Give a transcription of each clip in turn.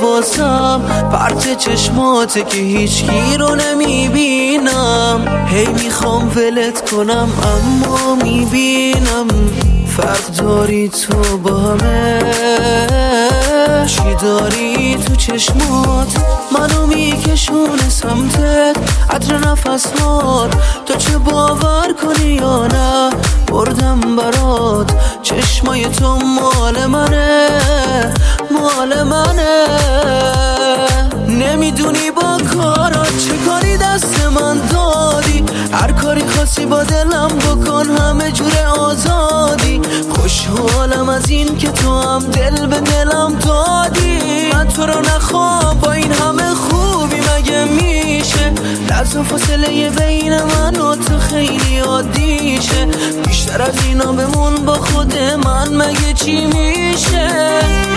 حواسم پرت چشماته که هیچ کی رو نمیبینم. هی میخوام ولت کنم اما میبینم فرق داری تو با همه. چی داری تو چشمات منو میکشونه سمتت، عطر نفسات تو چه باور کنی یا نه. بردم برات چشمای تو مال منه، مال منه. نمیدونی با کارات چه کاری دست من دادی، هر کاری خاصی با دلم بکن همه جور آزادی. خوشحالم از این که تو هم دل به دلم دادی. من تو رو نخوام با این همه خوبی مگه میشه، لحظه و فاصله بین من و تو خیلی عادیشه. بیشتر از اینا بمون با خود من مگه چی میشه.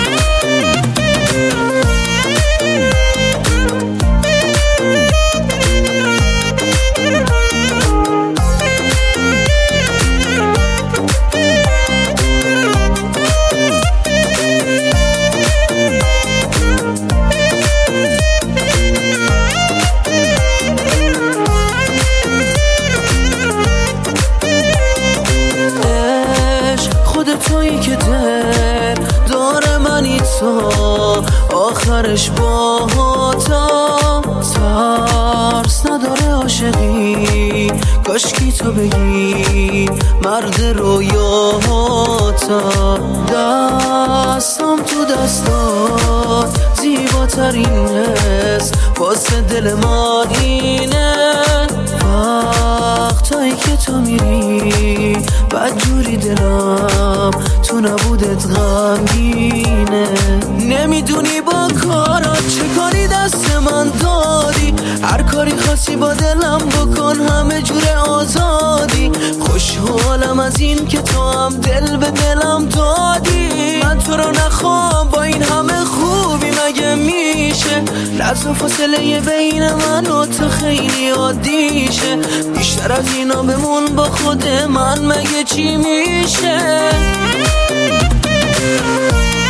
تویی که دل داره منی تو آخرش باهاتم. ترس نداره عاشقی کاشکی تو بگی مرد رویاهاتم. دستم تو دستات زیباترین حس واسه دل ما اینه. وقتایی که تو میری بدجوری دلم تو نبودت غمگینه. نمیدونی با کارات چه کاری دست من دادی، هر کاری خاصی با دلم بکن همه جور آزادی. خوشحالم از این که تو هم دل به دلم دادی. من تو رو نخوام با این همه خوبی مگه میشه، لحظه و فاصله بین من و تو خیلی عادیشه. بیشتر از اینا بمون با خود من مگه چی میشه.